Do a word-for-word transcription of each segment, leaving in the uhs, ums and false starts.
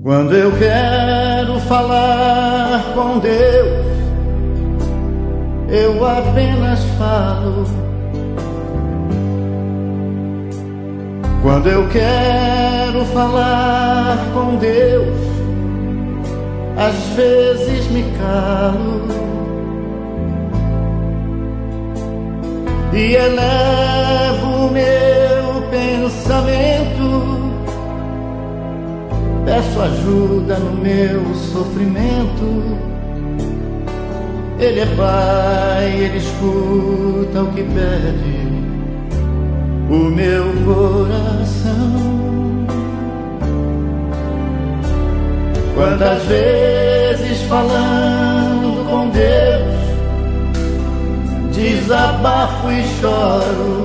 Quando eu quero falar com Deus, eu apenas falo. Quando eu quero falar com Deus, às vezes me calo e elevo o meu pensamento, peço ajuda no meu sofrimento. Ele é Pai, Ele escuta o que pede o meu coração. Quantas vezes falando com Deus, desabafo e choro,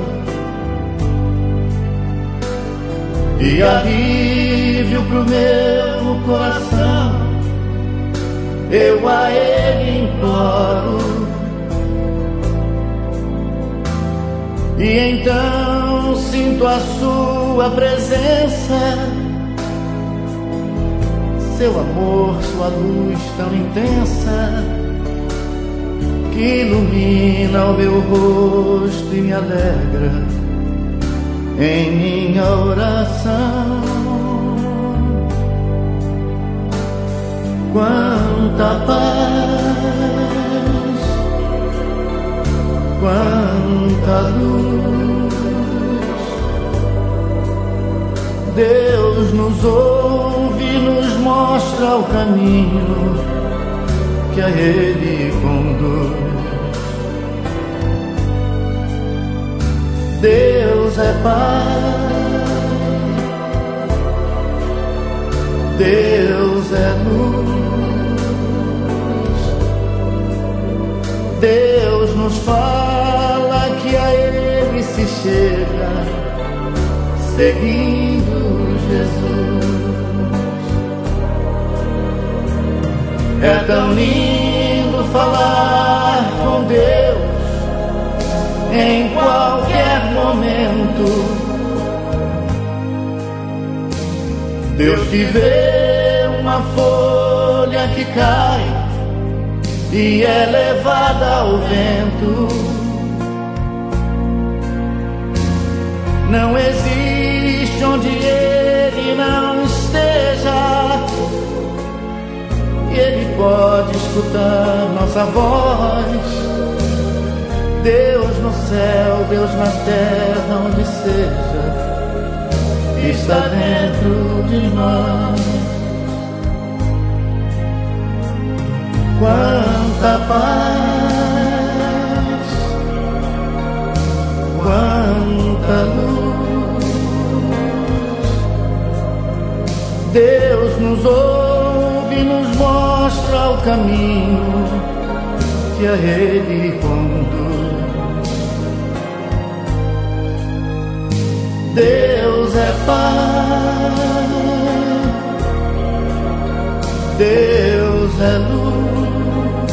e alívio pro meu coração eu a Ele imploro. E então sinto a sua presença, seu amor, sua luz tão intensa, que ilumina o meu rosto e me alegra em minha oração. Quanta paz, quanta luz, Deus nos ouve e nos mostra o caminho que a Ele conduz. Deus é paz, Deus é luz, Deus nos fala que a Ele se chega seguindo Jesus. É tão lindo falar com Deus em qualquer momento. Deus que vê uma folha que cai e é levada ao vento. Não existe onde Ele não esteja, e Ele pode escutar nossa voz. Deus no céu, Deus na terra, onde seja, está dentro de nós. Quanta paz, quanta luz, Deus nos ouve e nos mostra o caminho que a Ele conduz. Deus é paz, Deus é luz,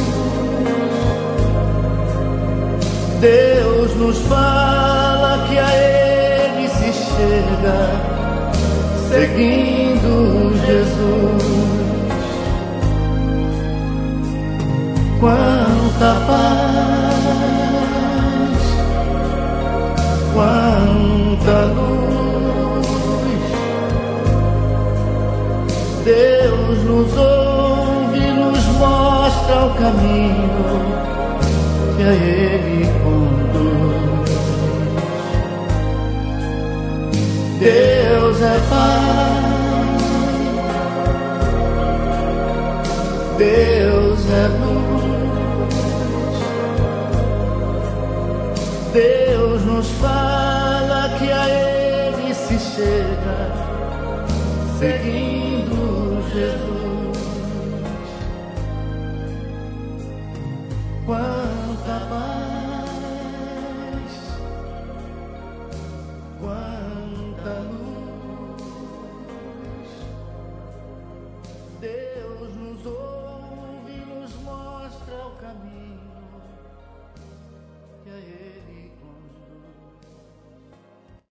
Deus nos fala que a Ele se chega seguindo Jesus. Quanta paz, quanta luz, Deus nos ouve e nos mostra o caminho que a Ele conduz. Deus é paz, Deus é luz, Deus nos fala que a Ele se chega seguindo Jesus. Quanta paz, quanta luz, Deus nos ouve e nos mostra o caminho